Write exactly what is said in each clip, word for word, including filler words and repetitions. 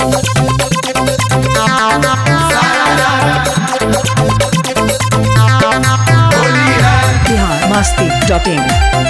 Bihar Masti dot in.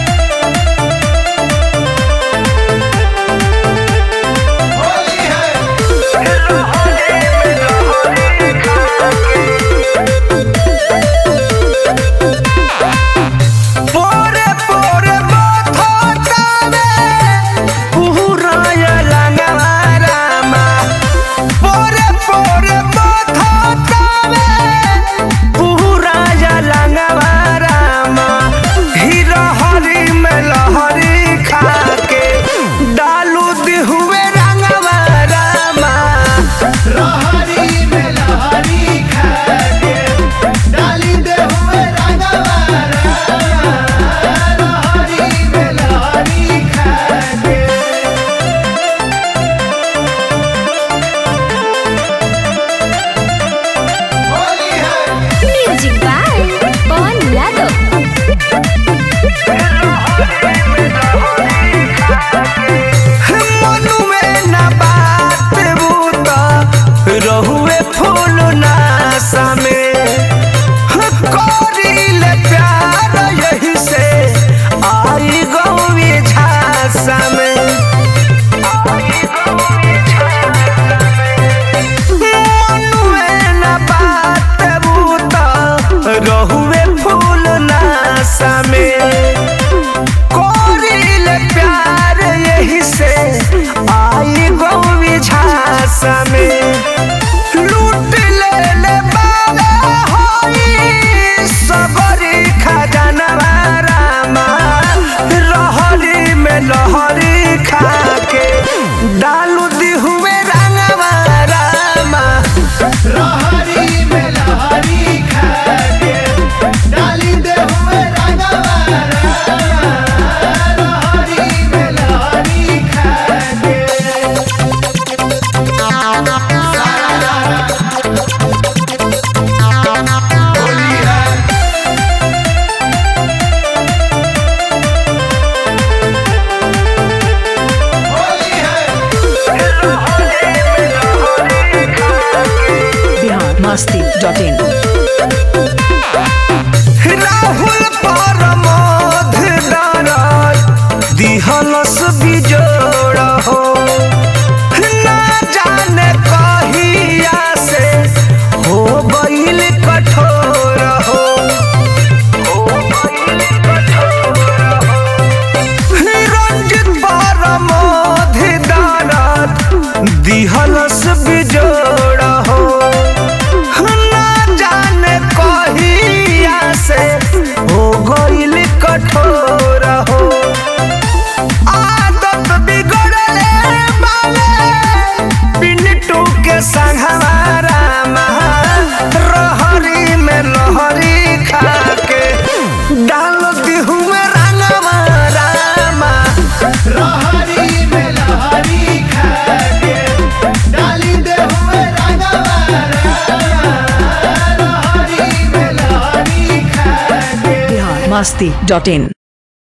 Masti dot in. Rahul Parmod दरद दिहलस बिजोड़ हो, ना जाने कहिया से हो गइल कठोर हो। रंजित परमोध दरद दिहलस बिजोड़ हो, हो गइल कठोर हो। आदत बिगड़ले बाले पिंटू के संघवारा रहरी में लहरी खा के डाल दिहु में रंगवा रामा। रहरी में लहरी खा के डाली देहु में रंगवा मस्ती डॉट इन।